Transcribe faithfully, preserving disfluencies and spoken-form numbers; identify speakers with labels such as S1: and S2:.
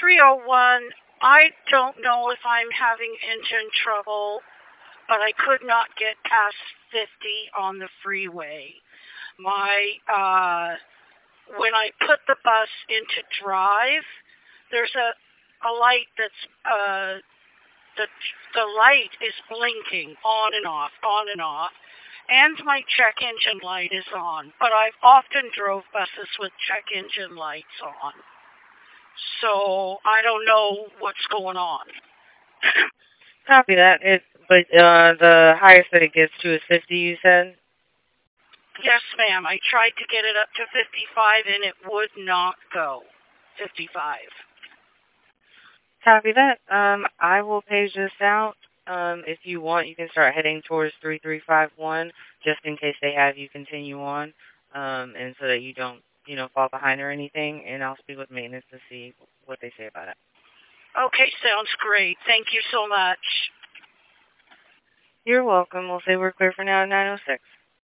S1: three oh one, I don't know if I'm having engine trouble, but I could not get past fifty on the freeway. My, uh, when I put the bus into drive, there's a, a light that's, uh, the, the light is blinking on and off, on and off, and my check engine light is on. But I've often drove buses with check engine lights on. So I don't know what's going on.
S2: Copy that. It, but uh, the highest that it gets to is fifty, you said?
S1: Yes, ma'am. I tried to get it up to fifty-five, and it would not go. fifty-five.
S2: Copy that. Um, I will page this out. Um, if you want, you can start heading towards three three five one, just in case they have you continue on, um, and so that you don't, you know, fall behind or anything. And I'll speak with maintenance to see what they say about it.
S1: Okay, sounds great. Thank you so much.
S2: You're welcome. We'll say we're clear for now at nine oh six.